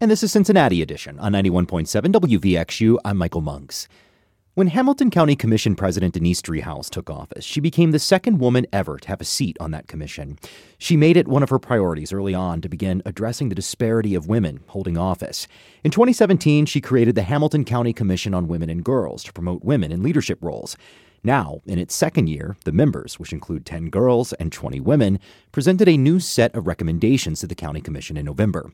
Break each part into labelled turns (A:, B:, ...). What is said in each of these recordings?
A: And this is Cincinnati Edition on 91.7 WVXU. I'm Michael Monks. When Hamilton County Commission President Denise Driehaus took office, she became the second woman ever to have a seat on that commission. She made it one of her priorities early on to begin addressing the disparity of women holding office. In 2017, she created the Hamilton County Commission on Women and Girls to promote women in leadership roles. Now, in its second year, the members, which include 10 girls and 20 women, presented a new set of recommendations to the County Commission in November.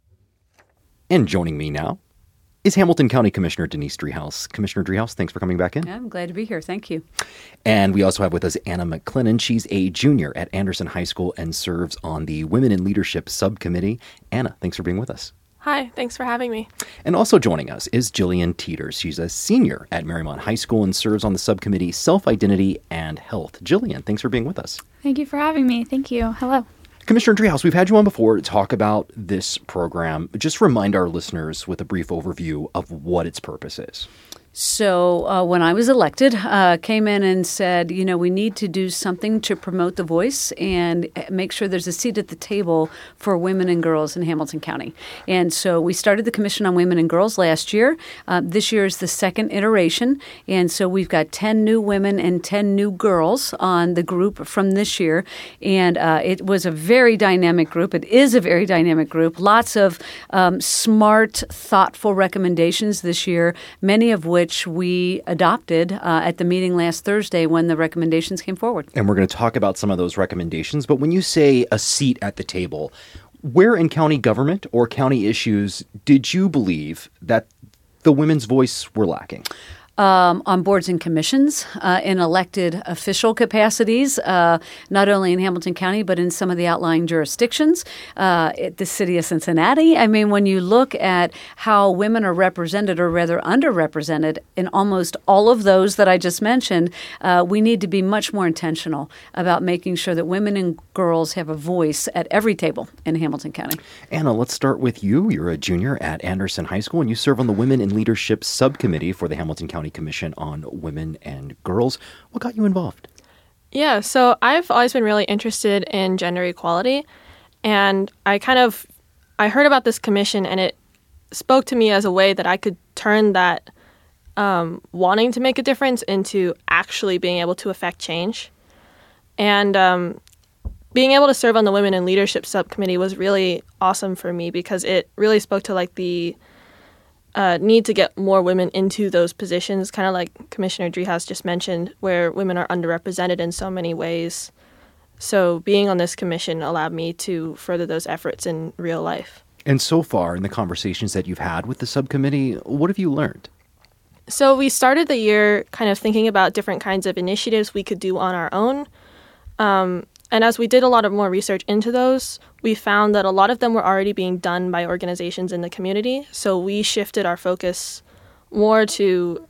A: And joining me now is Hamilton County Commissioner Denise Driehaus. Commissioner Driehaus, thanks for coming back in.
B: I'm glad to be here. Thank you.
A: And we also have with us Anna McClennan. She's a junior at Anderson High School and serves on the Women in Leadership Subcommittee. Anna, thanks for being with us.
C: Hi, thanks for having me.
A: And also joining us is Jillian Teeters. She's a senior at Marymount High School and serves on the subcommittee Self-Identity and Health. Jillian, thanks for being with us.
D: Thank you for having me. Thank you. Hello.
A: Commissioner Driehaus, we've had you on before to talk about this program. Just remind our listeners with a brief overview of what its purpose is.
B: So when I was elected, came in and said, we need to do something to promote the voice and make sure there's a seat at the table for women and girls in Hamilton County. And so we started the Commission on Women and Girls last year. This year is the second iteration. And so we've got 10 new women and 10 new girls on the group from this year. And it was a very dynamic group. It is a very dynamic group. Lots of smart, thoughtful recommendations this year, many of which we adopted at the meeting last Thursday when the recommendations came forward.
A: And we're going to talk about some of those recommendations. But when you say a seat at the table, where in county government or county issues did you believe that the women's voice were lacking?
B: On boards and commissions, in elected official capacities, not only in Hamilton County, but in some of the outlying jurisdictions, the city of Cincinnati. I mean, when you look at how women are represented, or rather underrepresented, in almost all of those that I just mentioned, we need to be much more intentional about making sure that women and girls have a voice at every table in Hamilton County.
A: Anna, let's start with you. You're a junior at Anderson High School, and you serve on the Women in Leadership Subcommittee for the Hamilton County Commission on Women and Girls. What got you involved?
C: Yeah, so I've always been really interested in gender equality, and I heard about this commission, and it spoke to me as a way that I could turn that wanting to make a difference into actually being able to affect change. And being able to serve on the Women in Leadership Subcommittee was really awesome for me because it really spoke to the need to get more women into those positions, kind of like Commissioner Driehaus just mentioned, where women are underrepresented in so many ways. So being on this commission allowed me to further those efforts in real life.
A: And so far, in the conversations that you've had with the subcommittee, what have you learned?
C: So we started the year kind of thinking about different kinds of initiatives we could do on our own. And as we did a lot of more research into those, we found that a lot of them were already being done by organizations in the community. So we shifted our focus more to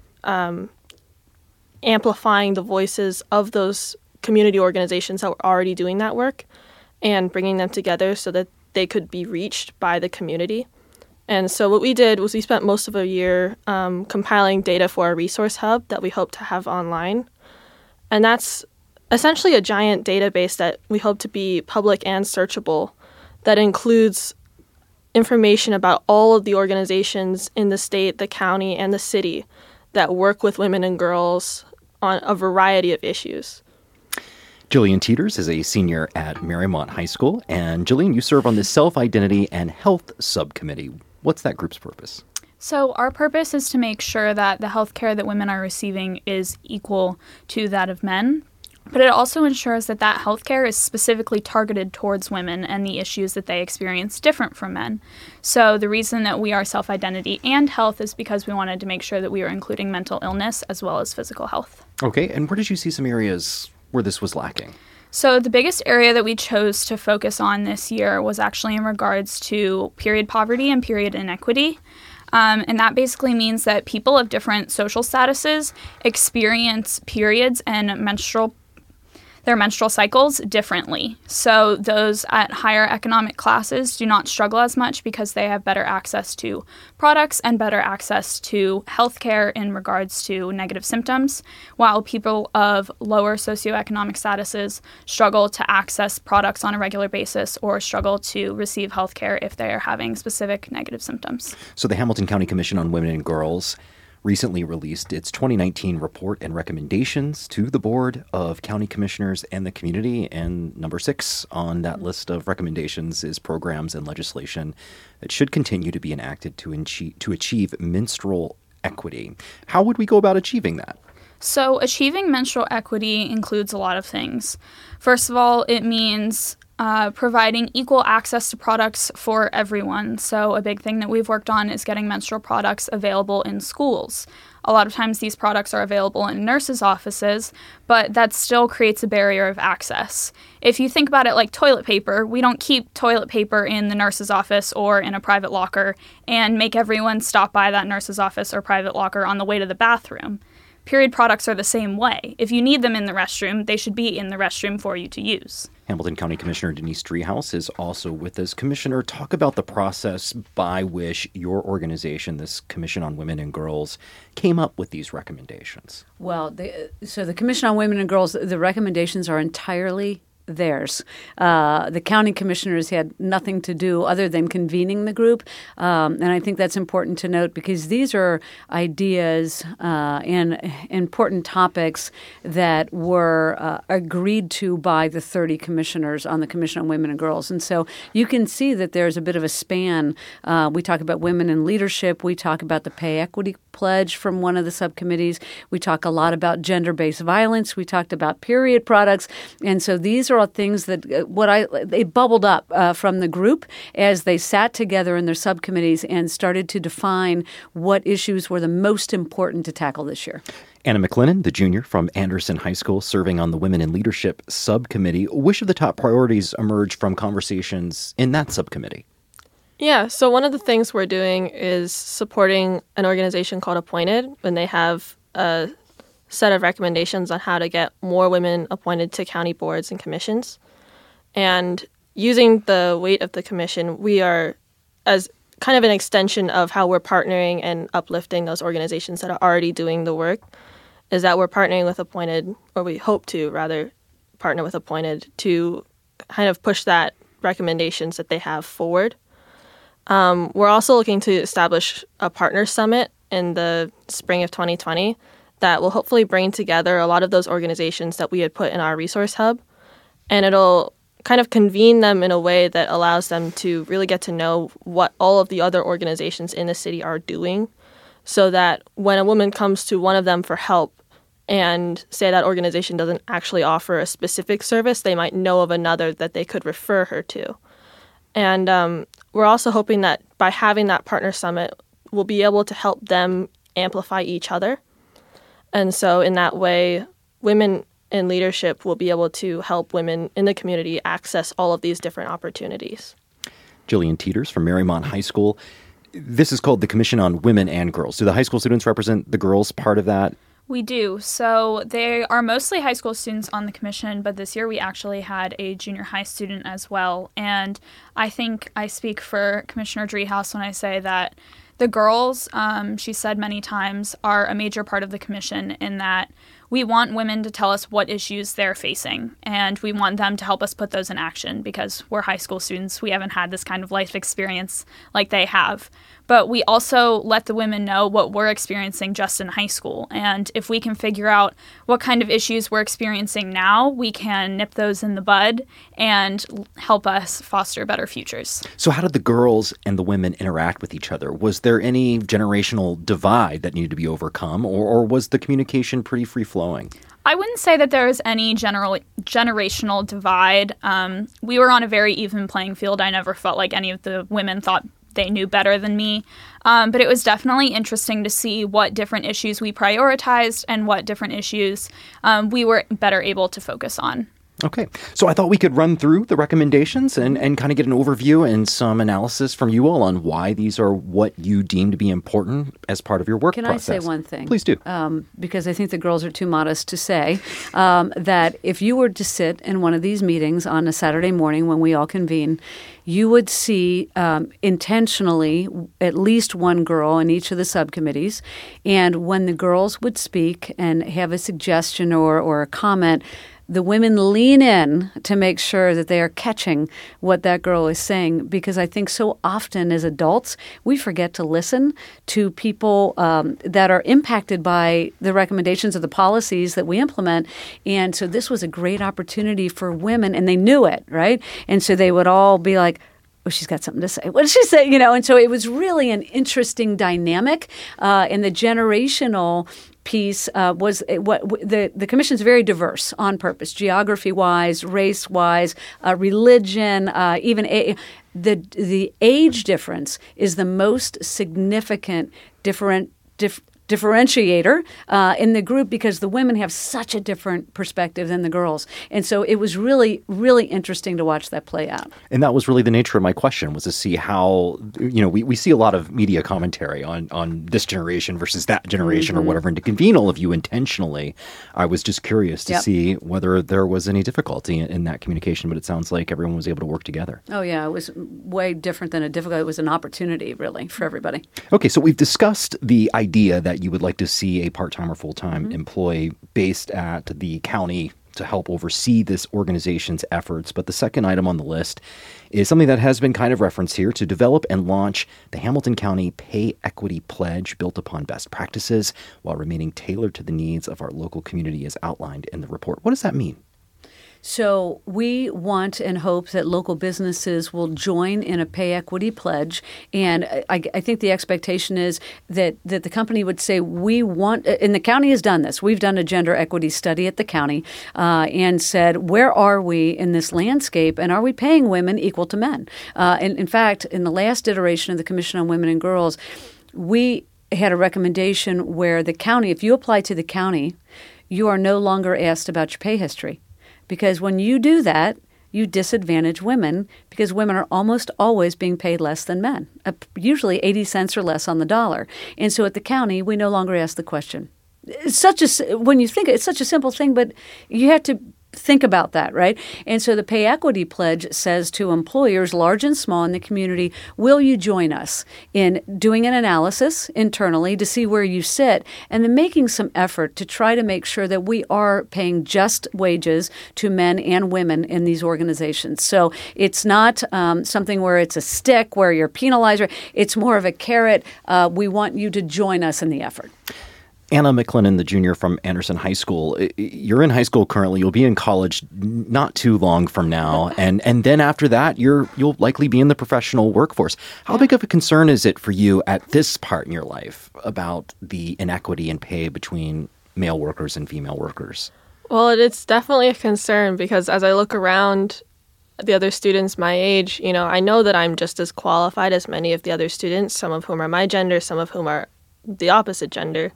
C: amplifying the voices of those community organizations that were already doing that work and bringing them together so that they could be reached by the community. And so what we did was we spent most of a year compiling data for a resource hub that we hope to have online. And that's essentially a giant database that we hope to be public and searchable that includes information about all of the organizations in the state, the county, and the city that work with women and girls on a variety of issues.
A: Jillian Teeters is a senior at Marymount High School. And Jillian, you serve on the Self-Identity and Health Subcommittee. What's that group's purpose?
D: So our purpose is to make sure that the health care that women are receiving is equal to that of men. But it also ensures that that healthcare is specifically targeted towards women and the issues that they experience different from men. So the reason that we are self-identity and health is because we wanted to make sure that we were including mental illness as well as physical health.
A: Okay, and where did you see some areas where this was lacking?
D: So the biggest area that we chose to focus on this year was actually in regards to period poverty and period inequity. And that basically means that people of different social statuses experience periods and menstrual their menstrual cycles differently. So those at higher economic classes do not struggle as much because they have better access to products and better access to healthcare in regards to negative symptoms, while people of lower socioeconomic statuses struggle to access products on a regular basis or struggle to receive healthcare if they are having specific negative symptoms.
A: So the Hamilton County Commission on Women and Girls recently released its 2019 report and recommendations to the Board of County Commissioners and the community. And number 6 on that list of recommendations is programs and legislation that should continue to be enacted to achieve menstrual equity. How would we go about achieving that?
D: So achieving menstrual equity includes a lot of things. First of all, it means providing equal access to products for everyone. So a big thing that we've worked on is getting menstrual products available in schools. A lot of times these products are available in nurses' offices, but that still creates a barrier of access. If you think about it like toilet paper, we don't keep toilet paper in the nurse's office or in a private locker and make everyone stop by that nurse's office or private locker on the way to the bathroom. Period products are the same way. If you need them in the restroom, they should be in the restroom for you to use.
A: Hamilton County Commissioner Denise Driehaus is also with us. Commissioner, talk about the process by which your organization, this Commission on Women and Girls, came up with these recommendations.
B: Well, so the Commission on Women and Girls, the recommendations are entirely theirs. The county commissioners had nothing to do other than convening the group. And I think that's important to note because these are ideas and important topics that were agreed to by the 30 commissioners on the Commission on Women and Girls. And so you can see that there's a bit of a span. We talk about women in leadership. We talk about the pay equity pledge from one of the subcommittees. We talk a lot about gender-based violence. We talked about period products. And so these are all things that they bubbled up from the group as they sat together in their subcommittees and started to define what issues were the most important to tackle this year.
A: Anna McLennan, the junior from Anderson High School, serving on the Women in Leadership subcommittee. Which of the top priorities emerged from conversations in that subcommittee?
C: Yeah, so one of the things we're doing is supporting an organization called Appointed when they have a set of recommendations on how to get more women appointed to county boards and commissions. And using the weight of the commission, we are, as kind of an extension of how we're partnering and uplifting those organizations that are already doing the work, is that we're partnering with Appointed, or we hope to rather partner with Appointed to kind of push that recommendations that they have forward. We're also looking to establish a partner summit in the spring of 2020 that will hopefully bring together a lot of those organizations that we had put in our resource hub. And it'll kind of convene them in a way that allows them to really get to know what all of the other organizations in the city are doing, so that when a woman comes to one of them for help and say that organization doesn't actually offer a specific service, they might know of another that they could refer her to. And we're also hoping that by having that partner summit, we'll be able to help them amplify each other. And so in that way, women in leadership will be able to help women in the community access all of these different opportunities.
A: Jillian Teeters from Marymount High School. This is called the Commission on Women and Girls. Do the high school students represent the girls part of that?
D: We do. So they are mostly high school students on the commission, but this year we actually had a junior high student as well. And I think I speak for Commissioner Driehaus when I say that the girls, she said many times, are a major part of the commission in that we want women to tell us what issues they're facing, and we want them to help us put those in action because we're high school students. We haven't had this kind of life experience like they have. But we also let the women know what we're experiencing just in high school. And if we can figure out what kind of issues we're experiencing now, we can nip those in the bud and help us foster better futures.
A: So how did the girls and the women interact with each other? Was there any generational divide that needed to be overcome, or was the communication pretty free-flowing?
D: I wouldn't say that there was any generational divide. We were on a very even playing field. I never felt like any of the women thought they knew better than me. But it was definitely interesting to see what different issues we prioritized and what different issues we were better able to focus on.
A: Okay. So I thought we could run through the recommendations and kind of get an overview and some analysis from you all on why these are what you deem to be important as part of your work process.
B: Can I say one thing?
A: Please do.
B: Because I think the girls are too modest to say that if you were to sit in one of these meetings on a Saturday morning when we all convene, you would see intentionally at least one girl in each of the subcommittees. And when the girls would speak and have a suggestion or a comment, the women lean in to make sure that they are catching what that girl is saying, because I think so often as adults, we forget to listen to people that are impacted by the recommendations of the policies that we implement. And so this was a great opportunity for women, and they knew it, right? And so they would all be like, oh, she's got something to say. What did she say? And so it was really an interesting dynamic, and the generational piece was what the commission's very diverse on purpose, geography-wise, race-wise, religion, even the age difference is the most significant differentiator in the group, because the women have such a different perspective than the girls. And so it was really, really interesting to watch that play out.
A: And that was really the nature of my question, was to see how, we see a lot of media commentary on this generation versus that generation or whatever. And to convene all of you intentionally, I was just curious to see whether there was any difficulty in that communication. But it sounds like everyone was able to work together.
B: Oh, yeah. It was way different than a difficult. It was an opportunity, really, for everybody.
A: Okay. So we've discussed the idea that you would like to see a part-time or full-time employee based at the county to help oversee this organization's efforts. But the second item on the list is something that has been kind of referenced here: to develop and launch the Hamilton County Pay Equity Pledge built upon best practices while remaining tailored to the needs of our local community as outlined in the report. What does that mean?
B: So we want and hope that local businesses will join in a pay equity pledge. And I think the expectation is that the company would say, we want, and the county has done this. We've done a gender equity study at the county and said, where are we in this landscape? And are we paying women equal to men? And in fact, in the last iteration of the Commission on Women and Girls, we had a recommendation where the county, if you apply to the county, you are no longer asked about your pay history. Because when you do that, you disadvantage women, because women are almost always being paid less than men, usually 80 cents or less on the dollar. And so at the county, we no longer ask the question. When you think it's such a simple thing, but you have to think about that, right? And so the Pay Equity Pledge says to employers, large and small in the community, will you join us in doing an analysis internally to see where you sit, and then making some effort to try to make sure that we are paying just wages to men and women in these organizations. So it's not something where it's a stick where you're penalized. It's more of a carrot. We want you to join us in the effort.
A: Anna McLennan, the junior from Anderson High School. You're in high school currently. You'll be in college not too long from now. And then after that, you'll likely be in the professional workforce. How big of a concern is it for you at this part in your life about the inequity in pay between male workers and female workers?
C: Well, it's definitely a concern, because as I look around the other students my age, I know that I'm just as qualified as many of the other students, some of whom are my gender, some of whom are the opposite gender.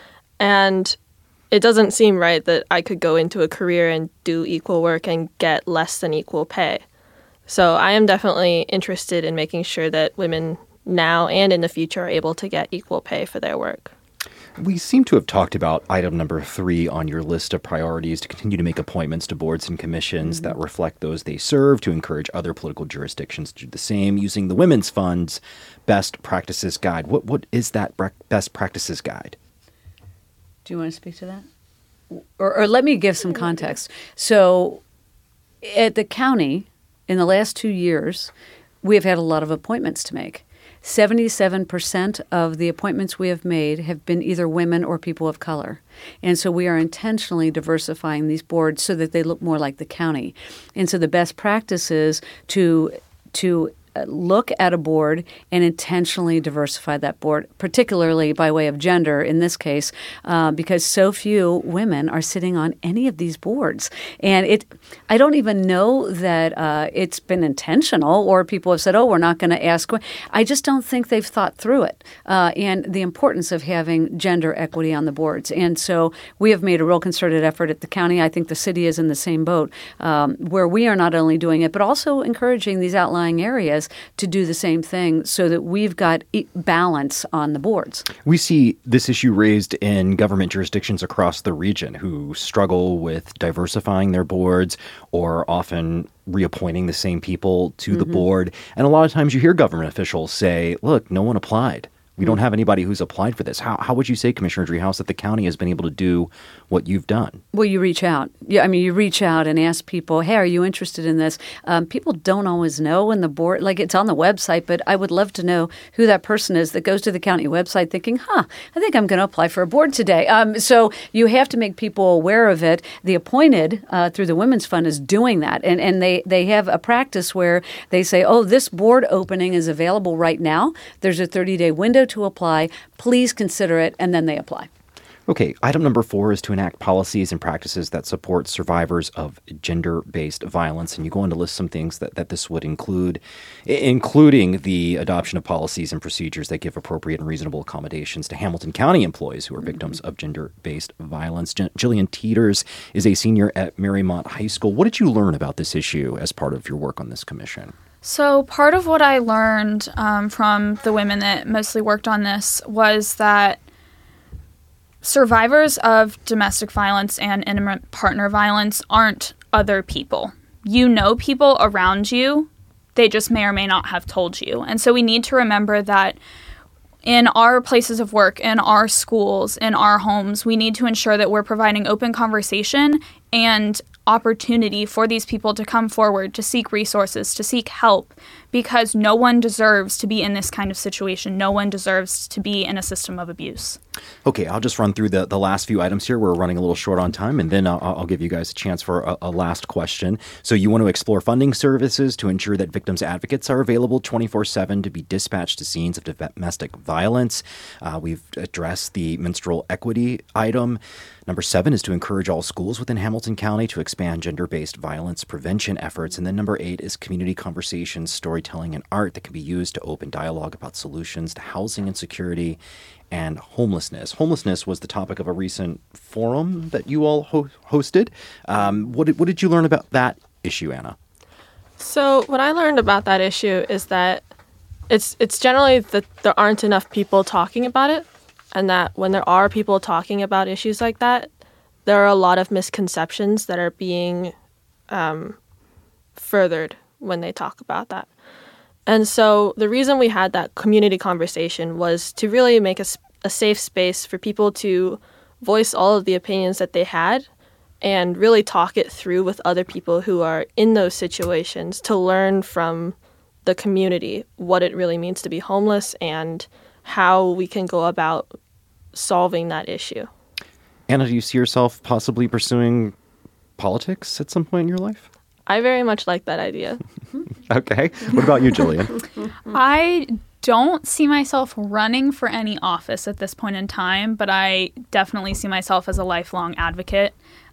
C: And it doesn't seem right that I could go into a career and do equal work and get less than equal pay. So I am definitely interested in making sure that women now and in the future are able to get equal pay for their work.
A: We seem to have talked about item number 3 on your list of priorities: to continue to make appointments to boards and commissions that reflect those they serve, to encourage other political jurisdictions to do the same, using the Women's Fund's Best Practices Guide. What is that Best Practices Guide?
B: Do you want to speak to that? Or let me give some context. So at the county, in the last 2 years, we have had a lot of appointments to make. 77% of the appointments we have made have been either women or people of color. And so we are intentionally diversifying these boards so that they look more like the county. And so the best practice is to look at a board and intentionally diversify that board, particularly by way of gender in this case, because so few women are sitting on any of these boards. And I don't even know that it's been intentional or people have said, oh, we're not going to ask. I just don't think they've thought through it and the importance of having gender equity on the boards. And so we have made a real concerted effort at the county. I think the city is in the same boat where we are not only doing it, but also encouraging these outlying areas to do the same thing so that we've got balance on the boards.
A: We see this issue raised in government jurisdictions across the region who struggle with diversifying their boards or often reappointing the same people to the board. And a lot of times you hear government officials say, look, no one applied. We don't have anybody who's applied for this. How would you say, Commissioner Driehaus, that the county has been able to do what you've done?
B: Well, you reach out. Yeah, I mean, you reach out and ask people, hey, are you interested in this? People don't always know in the board, like it's on the website, but I would love to know who that person is that goes to the county website thinking, I think I'm going to apply for a board today. So you have to make people aware of it. The Appointed, through the Women's Fund, is doing that. And they have a practice where they say, oh, this board opening is available right now. There's a 30-day window to apply. Please consider it, and then they apply.
A: Okay, item number 4 is to enact policies and practices that support survivors of gender-based violence. And you go on to list some things that this would include, including the adoption of policies and procedures that give appropriate and reasonable accommodations to Hamilton County employees who are victims of gender-based violence. Jillian Teeters is a senior at Marymount High School. What did you learn about this issue as part of your work on this commission?
D: So part of what I learned from the women that mostly worked on this was that survivors of domestic violence and intimate partner violence aren't other people. You know people around you. They just may or may not have told you. And so we need to remember that in our places of work, in our schools, in our homes, we need to ensure that we're providing open conversation and opportunity for these people to come forward, to seek resources, to seek help, because no one deserves to be in this kind of situation. No one deserves to be in a system of abuse.
A: Okay, I'll just run through the last few items here. We're running a little short on time, and then I'll give you guys a chance for a last question. So you want to explore funding services to ensure that victims' advocates are available 24/7 to be dispatched to scenes of domestic violence. We've addressed the menstrual equity item. Number 7 is to encourage all schools within Hamilton County to expand gender-based violence prevention efforts. And then number 8 is community conversations, storytelling, and art that can be used to open dialogue about solutions to housing insecurity and homelessness. Homelessness was the topic of a recent forum that you all hosted. What did you learn about that issue, Anna?
C: So what I learned about that issue is that it's generally that there aren't enough people talking about it, and that when there are people talking about issues like that, there are a lot of misconceptions that are being furthered when they talk about that. And so the reason we had that community conversation was to really make a safe space for people to voice all of the opinions that they had and really talk it through with other people who are in those situations to learn from the community what it really means to be homeless and how we can go about solving that issue.
A: Anna, do you see yourself possibly pursuing politics at some point in your life?
C: I very much like that idea.
A: Okay. What about you, Jillian?
D: I don't see myself running for any office at this point in time, but I definitely see myself as a lifelong advocate.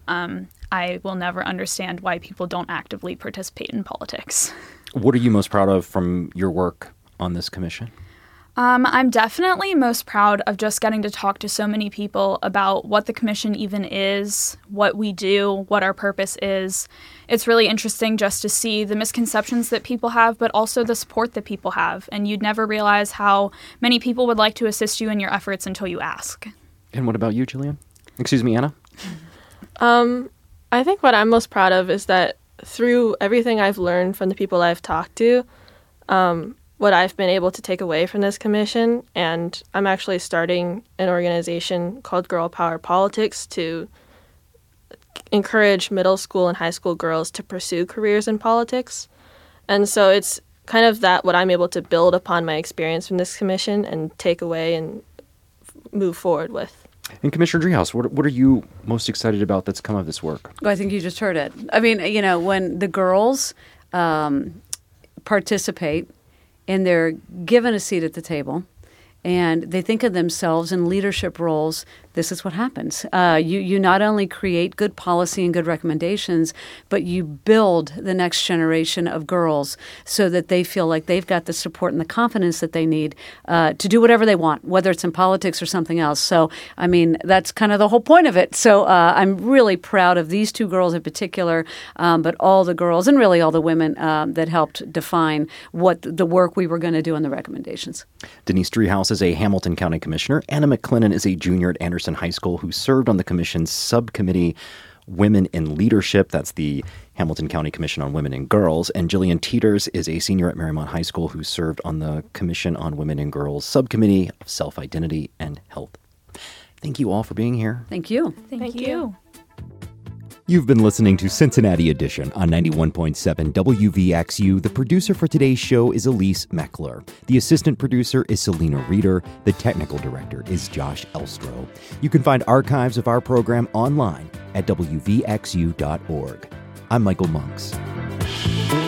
D: I will never understand why people don't actively participate in politics.
A: What are you most proud of from your work on this commission?
D: I'm definitely most proud of just getting to talk to so many people about what the commission even is, what we do, what our purpose is. It's really interesting just to see the misconceptions that people have, but also the support that people have. And you'd never realize how many people would like to assist you in your efforts until you ask.
A: And what about you, Jillian? Excuse me, Anna?
C: I think what I'm most proud of is that through everything I've learned from the people I've talked to, what I've been able to take away from this commission, and I'm actually starting an organization called Girl Power Politics to encourage middle school and high school girls to pursue careers in politics. And so it's kind of that what I'm able to build upon my experience from this commission and take away and move forward with.
A: And Commissioner Driehaus, what are you most excited about that's come of this work?
B: Well, I think you just heard it. I mean, when the girls participate and they're given a seat at the table, and they think of themselves in leadership roles, this is what happens. You not only create good policy and good recommendations, but you build the next generation of girls so that they feel like they've got the support and the confidence that they need to do whatever they want, whether it's in politics or something else. So, I mean, that's kind of the whole point of it. So I'm really proud of these two girls in particular, but all the girls and really all the women that helped define what the work we were going to do on the recommendations.
A: Denise Driehaus is a Hamilton County Commissioner. Anna McClennan is a junior at Anderson High School who served on the commission's subcommittee Women in Leadership. That's the Hamilton County Commission on Women and Girls. And Jillian Teeters is a senior at Marymount High School who served on the Commission on Women and Girls Subcommittee of Self-Identity and Health. Thank you all for being here.
B: Thank you.
D: Thank you.
A: You've been listening to Cincinnati Edition on 91.7 WVXU. The producer for today's show is Elise Meckler. The assistant producer is Selena Reeder. The technical director is Josh Elstro. You can find archives of our program online at WVXU.org. I'm Michael Monks.